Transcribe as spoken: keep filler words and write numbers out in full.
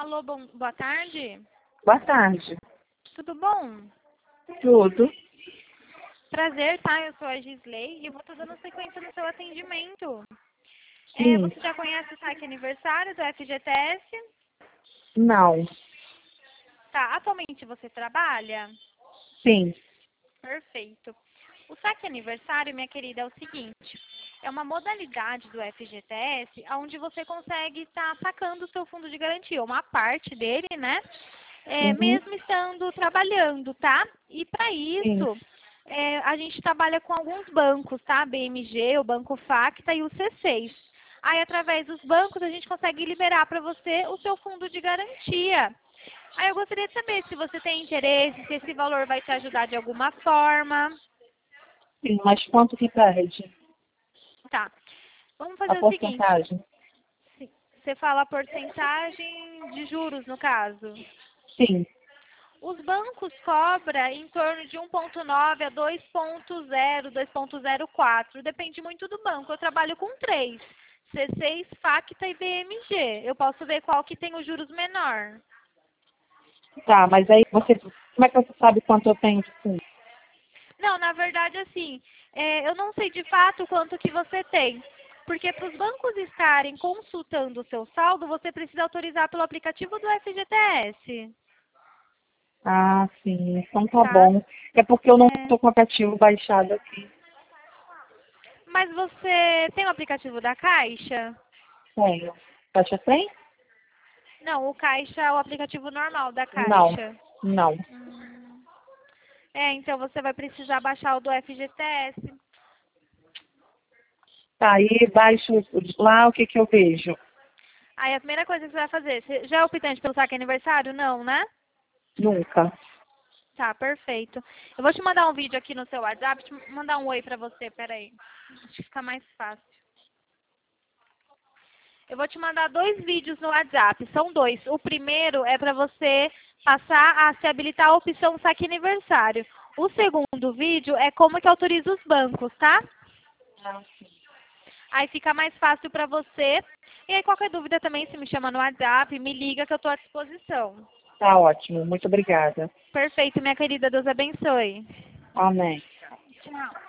Alô, bom, boa tarde. Boa tarde. Tudo bom? Tudo. Prazer, tá? Eu sou a Gisley e eu vou estar dando sequência no seu atendimento. É, Sim. você já conhece o saque aniversário do F G T S? Não. Tá, atualmente você trabalha? Sim. Perfeito. O saque aniversário, minha querida, é o seguinte. É uma modalidade do F G T S onde você consegue estar sacando o seu fundo de garantia, uma parte dele, né? É, Uhum. mesmo estando trabalhando, tá? E para Sim. isso, é, a gente trabalha com alguns bancos, tá? B M G, o Banco Facta e o C seis. Aí, através dos bancos, a gente consegue liberar para você o seu fundo de garantia. Aí, eu gostaria de saber se você tem interesse, se esse valor vai te ajudar de alguma forma. Sim, mas quanto que perde? Tá. Vamos A fazer o seguinte. porcentagem? Sim, você fala a porcentagem de juros, no caso. Sim. Os bancos cobram em torno de um ponto nove a dois ponto zero, dois ponto zero quatro. Depende muito do banco. Eu trabalho com três. C seis, Facta e B M G. Eu posso ver qual que tem os juros menor. Tá, mas aí você. Como é que você sabe quanto eu tenho de fundo? Não, na verdade, assim, é, eu não sei de fato quanto que você tem. Porque para os bancos estarem consultando o seu saldo, você precisa autorizar pelo aplicativo do F G T S. Ah, sim. Então tá Tá? bom. É porque eu não É, estou com o aplicativo baixado aqui. mas você tem o aplicativo da Caixa? Tenho. Baixa tem? Não, o Caixa é o aplicativo normal da Não. Caixa. Não. Hum. É, então você vai precisar baixar o do F G T S. Tá, aí baixo lá, o que que eu vejo? Aí a primeira coisa que você vai fazer, você já é optante pelo saque aniversário? Não, né? Nunca. Tá, perfeito. Eu vou te mandar um vídeo aqui no seu WhatsApp, te mandar um oi pra você, peraí. Acho que fica mais fácil. Eu vou te mandar dois vídeos no WhatsApp, são dois. O primeiro é para você passar a se habilitar a opção saque aniversário. O segundo vídeo é como que autoriza os bancos, tá? Ah, sim. Aí fica mais fácil para você. E aí qualquer dúvida também, se me chama no WhatsApp, me liga que eu estou à disposição. Tá ótimo. Muito obrigada. Perfeito, minha querida. Deus abençoe. Amém. Tchau.